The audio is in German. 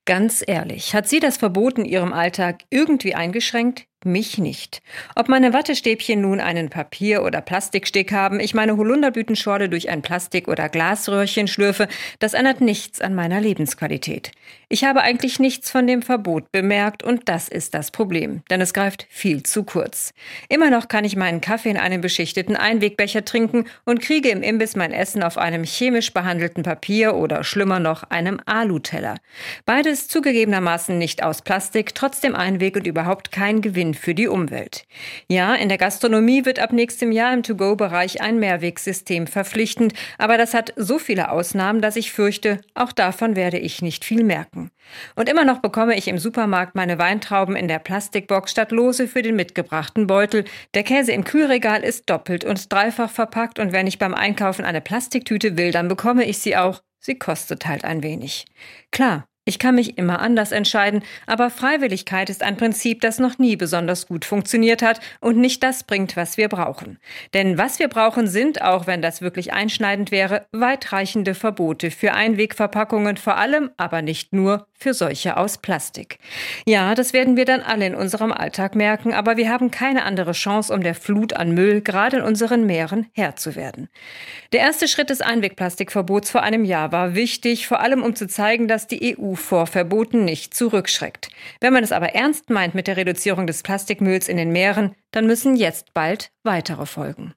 Ganz ehrlich, hat sie das Verbot in ihrem Alltag irgendwie eingeschränkt? Mich nicht. Ob meine Wattestäbchen nun einen Papier- oder Plastikstick haben, ich meine Holunderblütenschorle durch ein Plastik- oder Glasröhrchen schlürfe, das ändert nichts an meiner Lebensqualität. Ich habe eigentlich nichts von dem Verbot bemerkt und das ist das Problem, denn es greift viel zu kurz. Immer noch kann ich meinen Kaffee in einem beschichteten Einwegbecher trinken und kriege im Imbiss mein Essen auf einem chemisch behandelten Papier oder schlimmer noch einem Aluteller. Beides zugegebenermaßen nicht aus Plastik, trotzdem Einweg und überhaupt kein Gewinn für die Umwelt. Ja, in der Gastronomie wird ab nächstem Jahr im To-Go-Bereich ein Mehrwegsystem verpflichtend, aber das hat so viele Ausnahmen, dass ich fürchte, auch davon werde ich nicht viel merken. Und immer noch bekomme ich im Supermarkt meine Weintrauben in der Plastikbox statt lose für den mitgebrachten Beutel. Der Käse im Kühlregal ist doppelt und dreifach verpackt und wenn ich beim Einkaufen eine Plastiktüte will, dann bekomme ich sie auch. Sie kostet halt ein wenig. Klar. Ich kann mich immer anders entscheiden, aber Freiwilligkeit ist ein Prinzip, das noch nie besonders gut funktioniert hat und nicht das bringt, was wir brauchen. Denn was wir brauchen sind, auch wenn das wirklich einschneidend wäre, weitreichende Verbote für Einwegverpackungen, vor allem, aber nicht nur, für solche aus Plastik. Ja, das werden wir dann alle in unserem Alltag merken, aber wir haben keine andere Chance, um der Flut an Müll, gerade in unseren Meeren, Herr zu werden. Der erste Schritt des Einwegplastikverbots vor einem Jahr war wichtig, vor allem um zu zeigen, dass die EU vor Verboten nicht zurückschreckt. Wenn man es aber ernst meint mit der Reduzierung des Plastikmülls in den Meeren, dann müssen jetzt bald weitere folgen.